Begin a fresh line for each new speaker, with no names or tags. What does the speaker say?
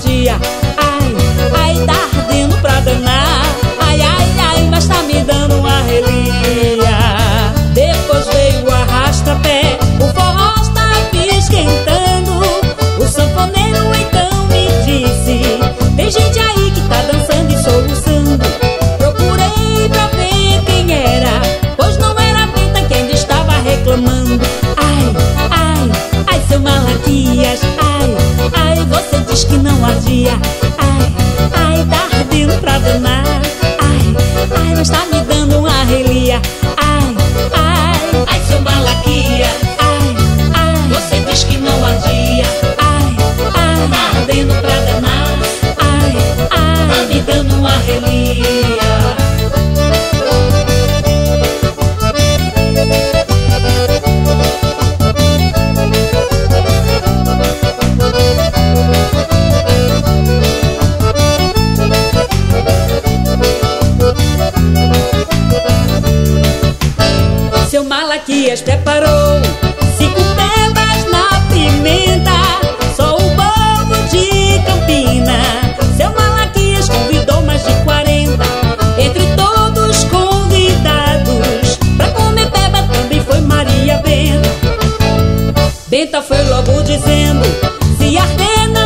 ardia. Ai, ai, tá ardendo pra danar. Ai, ai, ai, mas tá me dando uma relia. Depois veio o arrasta-pé, o forró está me esquentando. O sanfoneiro então me disse: tem gente aí que tá dançando e soluçando. Procurei pra ver quem era, pois não era a Benta que ainda estava reclamando. Ai, ai, ai, seu Malaquias. Ai, ai, você diz que não ardia. Ai, ai, tá ardendo pra danar. Ai, ai, mas tá me dando uma relia. Ai, ai, ai, seu Malaquias. Ai, ai, você diz que não ardia. Ai, ai, tá ardendo pra danar. Ai, ai, tá me dando uma relia. Seu Malaquias preparou 5 telas na pimenta, só o povo de Campina. Seu Malaquias convidou mais de 40, entre todos convidados. Pra comer peba também foi Maria Benta. Benta foi logo dizendo: se arder não